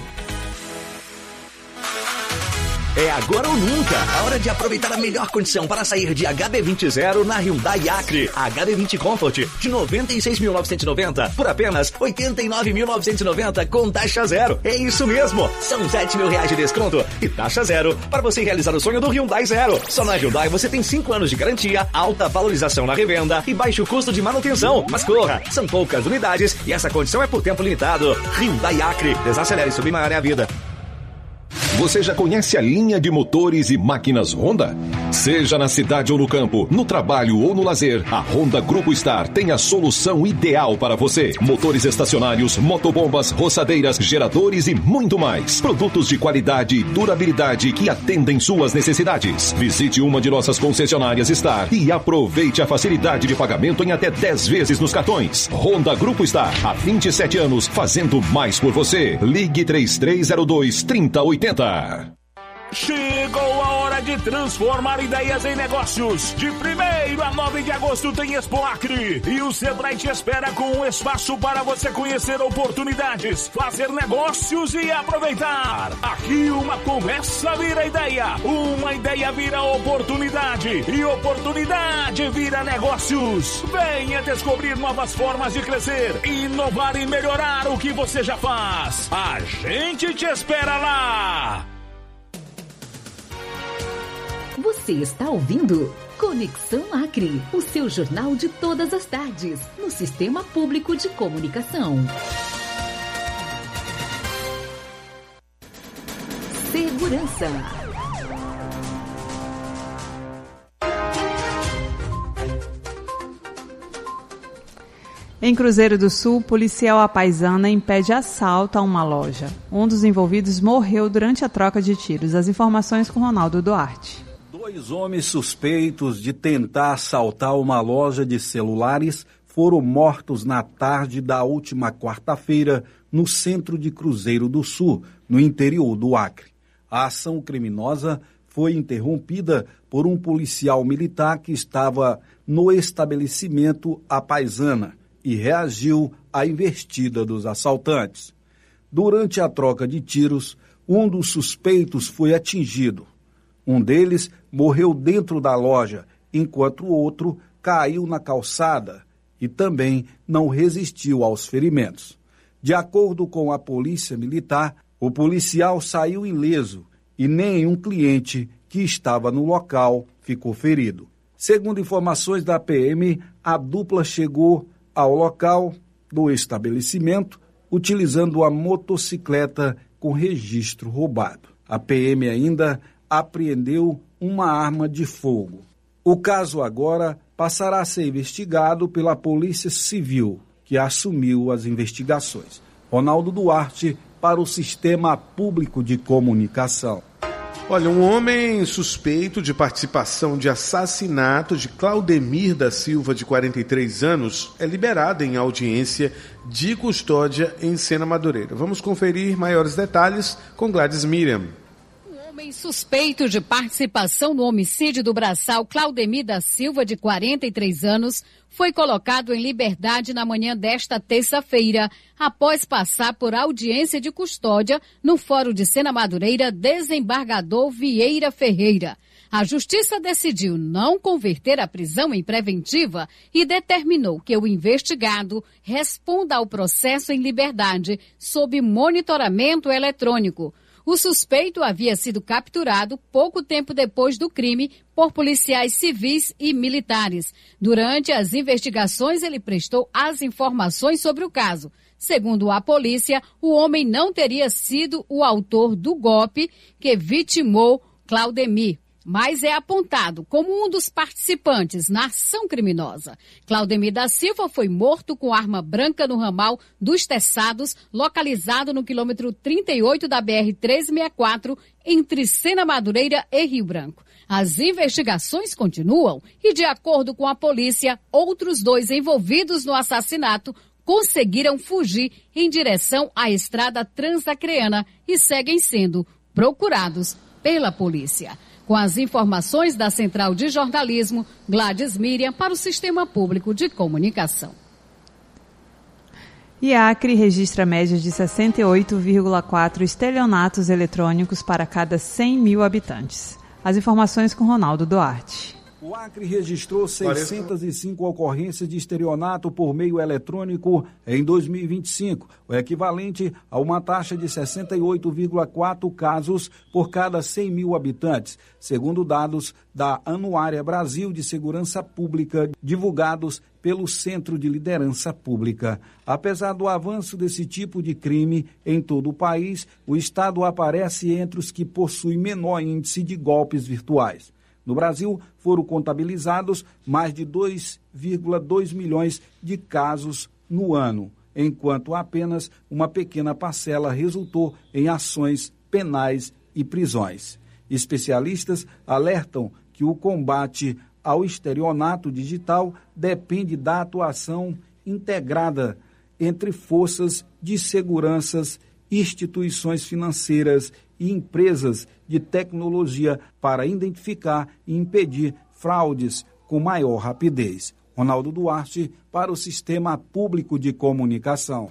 É agora ou nunca, a hora de aproveitar a melhor condição para sair de HB20 Zero na Hyundai Acre. HB20 Comfort de 96.990 por apenas 89.990 com taxa zero. É isso mesmo, são R$7.000 de desconto e taxa zero para você realizar o sonho do Hyundai Zero. Só na Hyundai você tem 5 anos de garantia, alta valorização na revenda e baixo custo de manutenção. Mas corra, são poucas unidades e essa condição é por tempo limitado. Hyundai Acre, desacelere e submarine a vida.
Você já conhece a linha de motores e máquinas Honda? Seja na cidade ou no campo, no trabalho ou no lazer, a Honda Grupo Star tem a solução ideal para você. Motores estacionários, motobombas, roçadeiras, geradores e muito mais. Produtos de qualidade e durabilidade que atendem suas necessidades. Visite uma de nossas concessionárias Star e aproveite a facilidade de pagamento em até 10 vezes nos cartões. Honda Grupo Star, há 27 anos, fazendo mais por você. Ligue 3302-3080.
Chegou a hora de transformar ideias em negócios. De 1º a 9 de agosto tem Expo Acre. E o Sebrae te espera com um espaço para você conhecer oportunidades, fazer negócios e aproveitar. Aqui uma conversa vira ideia, uma ideia vira oportunidade e oportunidade vira negócios. Venha descobrir novas formas de crescer, inovar e melhorar o que você já faz. A gente te espera lá.
Você está ouvindo Conexão Acre, o seu jornal de todas as tardes, no Sistema Público de Comunicação. Segurança.
Em Cruzeiro do Sul, policial apaisana impede assalto a uma loja. Um dos envolvidos morreu durante a troca de tiros. As informações com Ronaldo Duarte.
2 homens suspeitos de tentar assaltar uma loja de celulares foram mortos na tarde da última quarta-feira no centro de Cruzeiro do Sul, no interior do Acre. A ação criminosa foi interrompida por um policial militar que estava no estabelecimento apaisana e reagiu à investida dos assaltantes. Durante a troca de tiros, um dos suspeitos foi atingido. Um deles morreu dentro da loja, enquanto o outro caiu na calçada e também não resistiu aos ferimentos. De acordo com a polícia militar, o policial saiu ileso e nenhum cliente que estava no local ficou ferido. Segundo informações da PM, a dupla chegou ao local do estabelecimento utilizando a motocicleta com registro roubado. A PM ainda apreendeu uma arma de fogo. O caso agora passará a ser investigado pela Polícia Civil, que assumiu as investigações. Ronaldo Duarte, para o Sistema Público de Comunicação.
Olha, um homem suspeito de participação de assassinato de Claudemir da Silva, de 43 anos, é liberado em audiência de custódia em Sena Madureira. Vamos conferir maiores detalhes com Gladys Miriam.
Um homem suspeito de participação no homicídio do braçal Claudemir da Silva, de 43 anos, foi colocado em liberdade na manhã desta terça-feira, após passar por audiência de custódia no Fórum de Sena Madureira, desembargador Vieira Ferreira. A Justiça decidiu não converter a prisão em preventiva e determinou que o investigado responda ao processo em liberdade sob monitoramento eletrônico. O suspeito havia sido capturado pouco tempo depois do crime por policiais civis e militares. Durante as investigações, ele prestou as informações sobre o caso. Segundo a polícia, o homem não teria sido o autor do golpe que vitimou Claudemir, mas é apontado como um dos participantes na ação criminosa. Claudemir da Silva foi morto com arma branca no ramal dos Teçados, localizado no quilômetro 38 da BR-364, entre Sena Madureira e Rio Branco. As investigações continuam e, de acordo com a polícia, outros 2 envolvidos no assassinato conseguiram fugir em direção à estrada transacreana e seguem sendo procurados pela polícia. Com as informações da Central de Jornalismo, Gladys Miriam, para o Sistema Público de Comunicação.
E a Acre registra média de 68,4 estelionatos eletrônicos para cada 100 mil habitantes. As informações com Ronaldo Duarte.
O Acre registrou 605 ocorrências de estelionato por meio eletrônico em 2025, o equivalente a uma taxa de 68,4 casos por cada 100 mil habitantes, segundo dados da Anuária Brasil de Segurança Pública, divulgados pelo Centro de Liderança Pública. Apesar do avanço desse tipo de crime em todo o país, o Estado aparece entre os que possuem menor índice de golpes virtuais. No Brasil, foram contabilizados mais de 2,2 milhões de casos no ano, enquanto apenas uma pequena parcela resultou em ações penais e prisões. Especialistas alertam que o combate ao estelionato digital depende da atuação integrada entre forças de segurança, instituições financeiras e empresas de tecnologia para identificar e impedir fraudes com maior rapidez. Ronaldo Duarte, para o Sistema Público de Comunicação.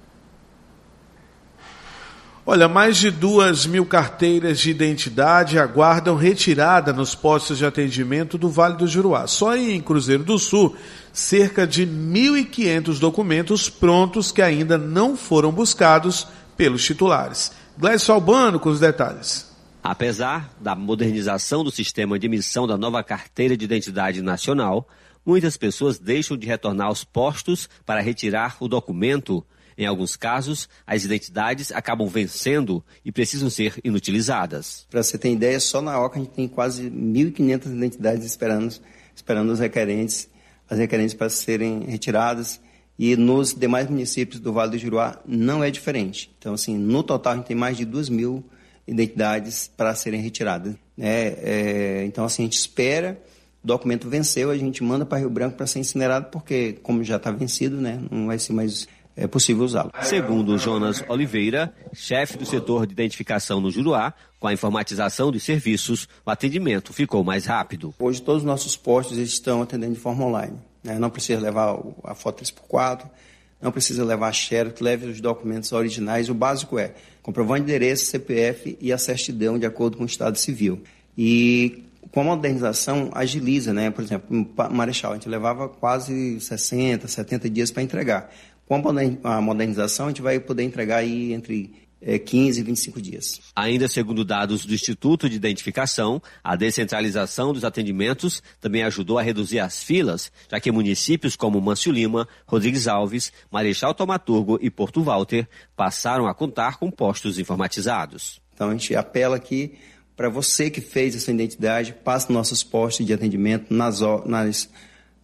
Olha, mais de 2.000 carteiras de identidade aguardam retirada nos postos de atendimento do Vale do Juruá. Só em Cruzeiro do Sul, cerca de 1.500 documentos prontos que ainda não foram buscados pelos titulares. Gleison Albano com os detalhes.
Apesar da modernização do sistema de emissão da nova carteira de identidade nacional, muitas pessoas deixam de retornar aos postos para retirar o documento. Em alguns casos, as identidades acabam vencendo e precisam ser inutilizadas.
Para você ter ideia, só na OCA a gente tem quase 1.500 identidades esperando as requerentes para serem retiradas. E nos demais municípios do Vale do Juruá não é diferente. Então, assim, no total a gente tem mais de 2.000 identidades para serem retiradas. Então, assim, a gente espera, o documento venceu, a gente manda para Rio Branco para ser incinerado, porque como já está vencido, né, não vai ser mais possível usá-lo.
Segundo Jonas Oliveira, chefe do setor de identificação no Juruá, com a informatização dos serviços, o atendimento ficou mais rápido.
Hoje todos os nossos postos estão atendendo de forma online. Não precisa levar a foto 3x4, não precisa levar a xerox, leve os documentos originais. O básico é comprovante de endereço, CPF e a certidão de acordo com o Estado Civil. E com a modernização agiliza, né? Por exemplo, em Marechal, a gente levava quase 60, 70 dias para entregar. Com a modernização, a gente vai poder entregar aí entre 15 e 25 dias.
Ainda segundo dados do Instituto de Identificação, a descentralização dos atendimentos também ajudou a reduzir as filas, já que municípios como Mâncio Lima, Rodrigues Alves, Marechal Thaumaturgo e Porto Walter passaram a contar com postos informatizados.
Então a gente apela aqui para você que fez a sua identidade, passe nos nossos postos de atendimento, nas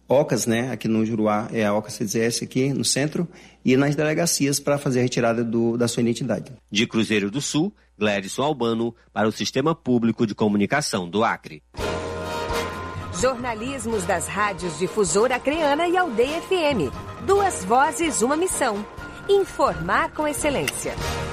OCAS, né, aqui no Juruá, é a OCAS CDS aqui no centro, e nas delegacias para fazer a retirada da sua identidade.
De Cruzeiro do Sul, Glédson Albano, para o Sistema Público de Comunicação do Acre.
Jornalismos das rádios Difusora Acreana e Aldeia FM. 2 vozes, uma missão. Informar com excelência.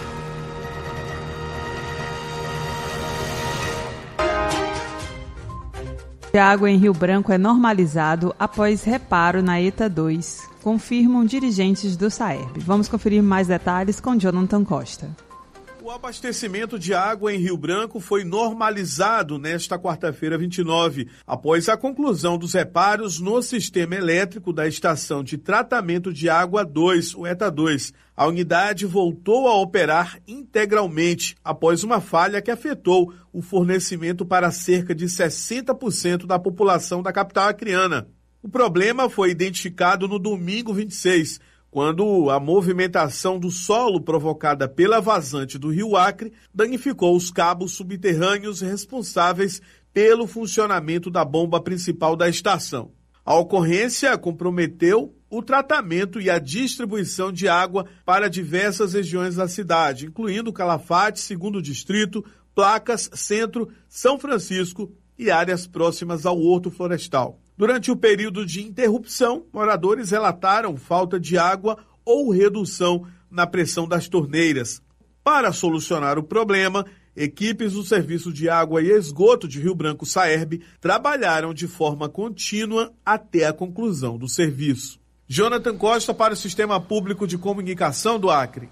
De água em Rio Branco é normalizado após reparo na ETA 2, confirmam dirigentes do SAERB. Vamos conferir mais detalhes com Jonathan Costa.
O abastecimento de água em Rio Branco foi normalizado nesta quarta-feira 29, após a conclusão dos reparos no sistema elétrico da Estação de Tratamento de Água 2, o ETA 2. A unidade voltou a operar integralmente após uma falha que afetou o fornecimento para cerca de 60% da população da capital acreana. O problema foi identificado no domingo 26, quando a movimentação do solo provocada pela vazante do Rio Acre danificou os cabos subterrâneos responsáveis pelo funcionamento da bomba principal da estação. A ocorrência comprometeu o tratamento e a distribuição de água para diversas regiões da cidade, incluindo Calafate, 2º Distrito, Placas, Centro, São Francisco e áreas próximas ao Horto Florestal. Durante o período de interrupção, moradores relataram falta de água ou redução na pressão das torneiras. Para solucionar o problema, equipes do Serviço de Água e Esgoto de Rio Branco, SAERB, trabalharam de forma contínua até a conclusão do serviço. Jonathan Costa para o Sistema Público de Comunicação do Acre.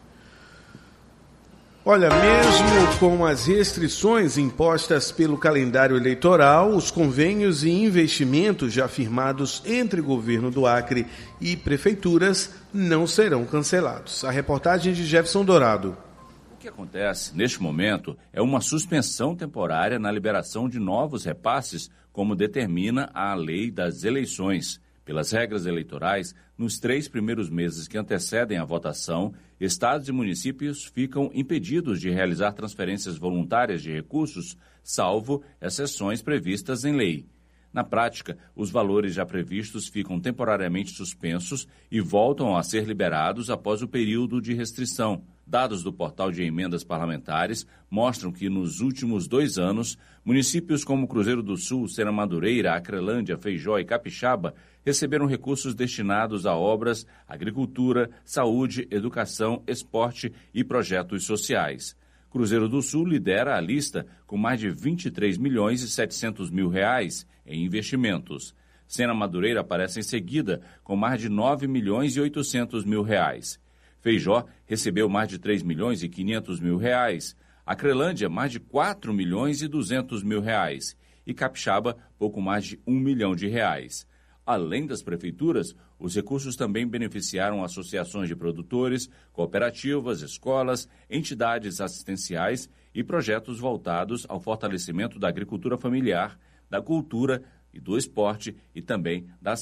Olha, mesmo com as restrições impostas pelo calendário eleitoral, os convênios e investimentos já firmados entre o governo do Acre e prefeituras não serão cancelados. A reportagem de Jefferson Dourado.
O que acontece neste momento é uma suspensão temporária na liberação de novos repasses, como determina a lei das eleições. Pelas regras eleitorais, nos 3 primeiros meses que antecedem a votação, estados e municípios ficam impedidos de realizar transferências voluntárias de recursos, salvo exceções previstas em lei. Na prática, os valores já previstos ficam temporariamente suspensos e voltam a ser liberados após o período de restrição. Dados do portal de emendas parlamentares mostram que, nos últimos 2 anos, municípios como Cruzeiro do Sul, Serra-Madureira, Acrelândia, Feijó e Capixaba receberam recursos destinados a obras, agricultura, saúde, educação, esporte e projetos sociais. Cruzeiro do Sul lidera a lista com mais de 23 milhões e 700 mil reais em investimentos. Serra-Madureira aparece em seguida com mais de 9 milhões e 800 mil reais. Feijó recebeu mais de 3 milhões e 500 mil reais. Acrelândia, mais de 4 milhões e 200 mil reais. E Capixaba, pouco mais de 1 milhão de reais. Além das prefeituras, os recursos também beneficiaram associações de produtores, cooperativas, escolas, entidades assistenciais e projetos voltados ao fortalecimento da agricultura familiar, da cultura e do esporte e também da